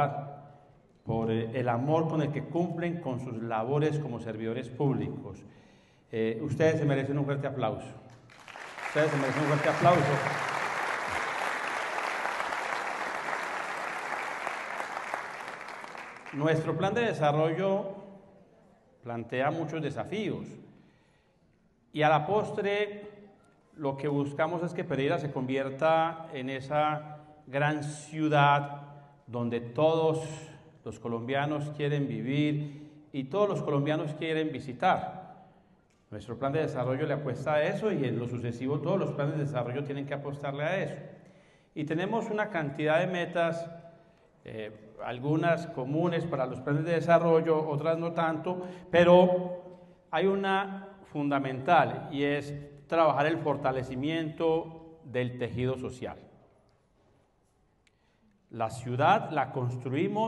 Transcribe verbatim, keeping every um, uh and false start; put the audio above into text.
ciudad, por el amor con el que cumplen con sus labores como servidores públicos. Eh, ustedes se merecen un fuerte aplauso. Ustedes se merecen un fuerte aplauso. Nuestro plan de desarrollo plantea muchos desafíos y a la postre lo que buscamos es que Pereira se convierta en esa gran ciudad donde todos los colombianos quieren vivir y todos los colombianos quieren visitar. Nuestro plan de desarrollo le apuesta a eso y en lo sucesivo todos los planes de desarrollo tienen que apostarle a eso. Y tenemos una cantidad de metas, eh, algunas comunes para los planes de desarrollo, otras no tanto, pero hay una fundamental y es trabajar el fortalecimiento del tejido social. La ciudad la construimos